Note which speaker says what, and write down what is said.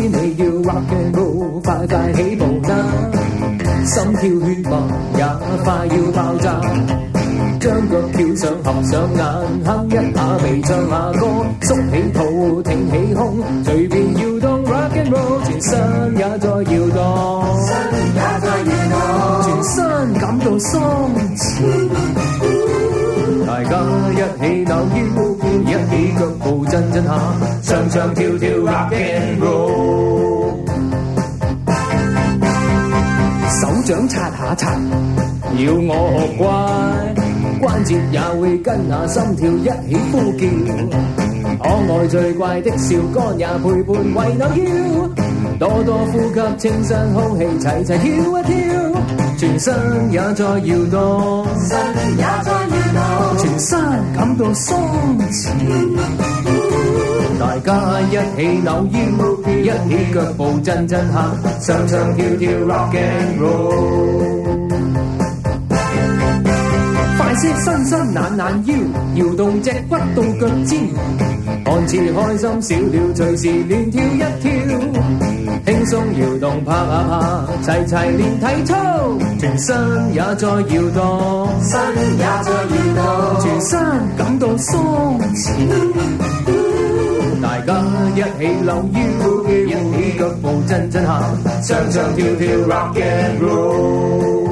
Speaker 1: 你要 rock and roll， 快快起步啦！心跳血脈也快要爆炸，將腳跳上合上眼，哼一下鼻唱下歌，縮起肚挺起胸，隨便搖動 rock and roll， 全身也在搖動，全身感到鬆弛。大家一起扭腰，一起腳步震震下，唱唱跳跳 rock and roll， 手掌擦下擦，要我學乖，關節也會跟下心跳一起呼叫，可愛最怪的笑肝也陪伴為扭腰，多多呼吸清新空氣，齊齊跳一跳，全身也在搖動，全身感到鬆弛。大家一起扭腰，一起腳步震震下，唱唱跳跳 rock and roll， 快些伸伸懶懶腰，搖動隻骨到腳尖，看似開心小鳥隨時亂跳一跳，輕鬆搖動拍下拍，齊齊練體操，全身也在搖動，全身感到鬆弛。大家一起扭腰，一起腳步震震下，唱唱跳跳 rock and roll。